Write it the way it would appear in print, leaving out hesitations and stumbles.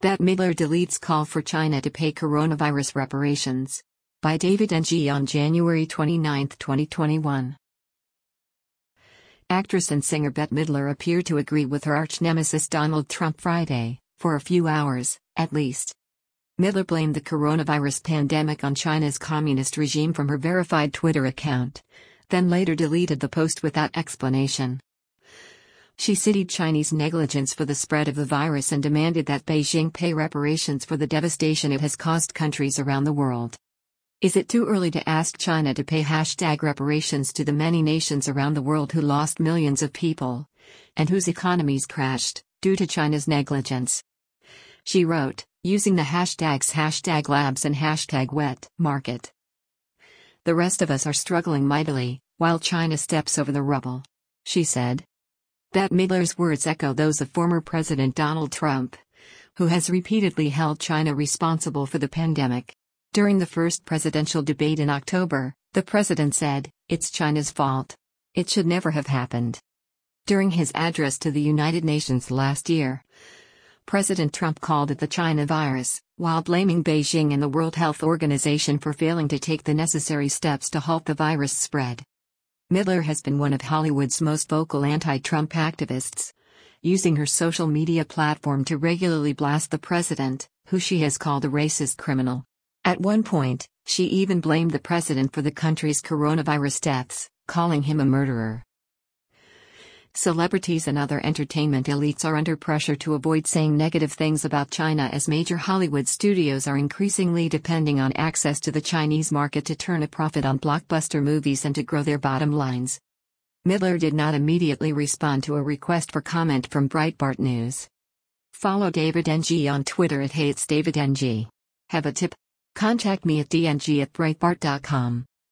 Bette Midler deletes call for China to pay coronavirus reparations. By David Ng on January 29, 2021. Actress and singer Bette Midler appeared to agree with her arch-nemesis Donald Trump Friday, for a few hours, at least. Midler blamed the coronavirus pandemic on China's communist regime from her verified Twitter account, then later deleted the post without explanation. She cited Chinese negligence for the spread of the virus and demanded that Beijing pay reparations for the devastation it has caused countries around the world. Is it too early to ask China to pay #reparations to the many nations around the world who lost millions of people, and whose economies crashed, due to China's negligence? She wrote, using the hashtags #labs and #wet market. The rest of us are struggling mightily, while China steps over the rubble, she said. Bette Midler's words echo those of former President Donald Trump, who has repeatedly held China responsible for the pandemic. During the first presidential debate in October, the president said, "It's China's fault. It should never have happened." During his address to the United Nations last year, President Trump called it the China virus, while blaming Beijing and the World Health Organization for failing to take the necessary steps to halt the virus spread. Midler has been one of Hollywood's most vocal anti-Trump activists, using her social media platform to regularly blast the president, who she has called a racist criminal. At one point, she even blamed the president for the country's coronavirus deaths, calling him a murderer. Celebrities and other entertainment elites are under pressure to avoid saying negative things about China as major Hollywood studios are increasingly depending on access to the Chinese market to turn a profit on blockbuster movies and to grow their bottom lines. Midler did not immediately respond to a request for comment from Breitbart News. Follow David Ng on Twitter at @HatesDavidNG. Have a tip? Contact me at dng@breitbart.com.